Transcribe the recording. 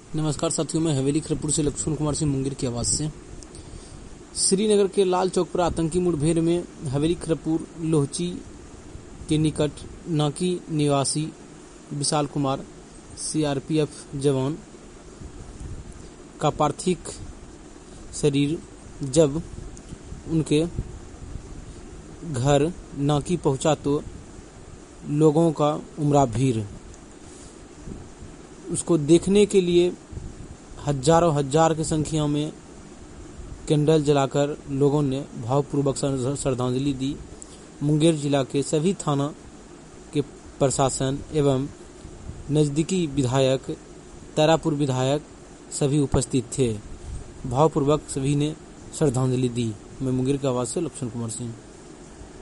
नमस्कार साथियों, मैं हवेली खड़गपुर से लक्ष्मण कुमार सिंह मुंगेर की आवाज़ से। श्रीनगर के लाल चौक पर आतंकी मुठभेड़ में हवेली खड़गपुर लोहची के निकट नाकी निवासी विशाल कुमार सीआरपीएफ जवान का पार्थिव शरीर जब उनके घर नाकी पहुंचा तो लोगों का उमड़ा भीड़। उसको देखने के लिए हजारों हजार की संख्या में कैंडल जलाकर लोगों ने भावपूर्वक श्रद्धांजलि दी। मुंगेर जिला के सभी थाना के प्रशासन एवं नज़दीकी विधायक, तारापुर विधायक सभी उपस्थित थे। भावपूर्वक सभी ने श्रद्धांजलि दी। मैं मुंगेर की आवाज़ से लक्ष्मण कुमार सिंह।